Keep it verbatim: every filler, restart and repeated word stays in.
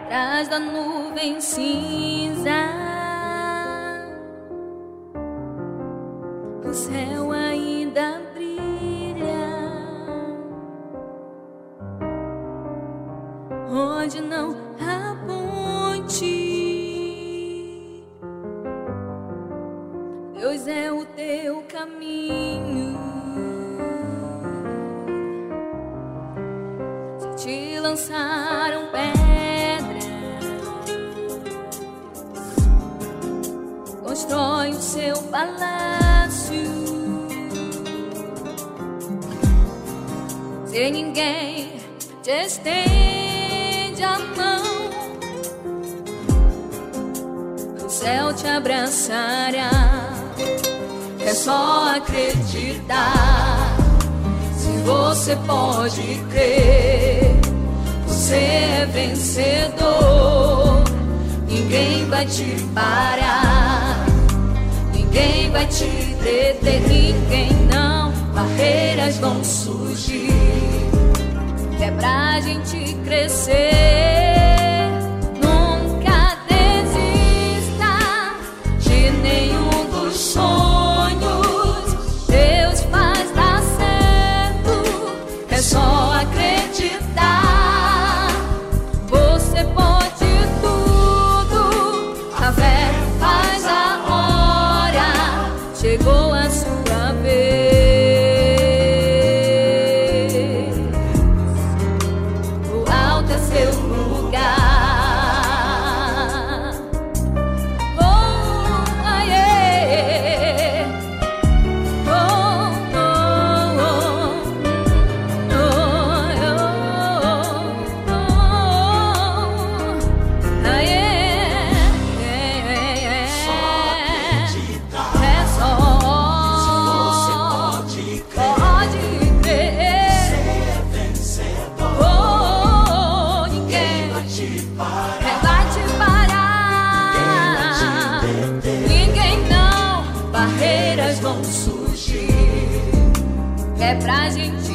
atrás da nuvem cinza. O céu ainda brilha onde não há ponte. Deus é o teu caminho. Se te lançaram pedras, constrói o seu palácio. Se ninguém te estende a mão, o céu te abraçará. É só acreditar. Se você pode crer, você é vencedor. Ninguém vai te parar, ninguém vai te deter, ninguém não. Barreiras vão surgir, é pra gente crescer. Nunca desista de nenhum dos sonhos. Deus faz dar certo, é só acreditar. Você pode tudo, a fé faz a hora. Chegou a sua vez. Seu lugar. Oh, yeah. Oh, oh, oh, oh, oh, yeah. Só acreditar. É só. Se você pode crer, Pode crer. você é vencedor. Oh, Parar. vai te parar, ninguém não. Barreiras vão surgir, é pra gente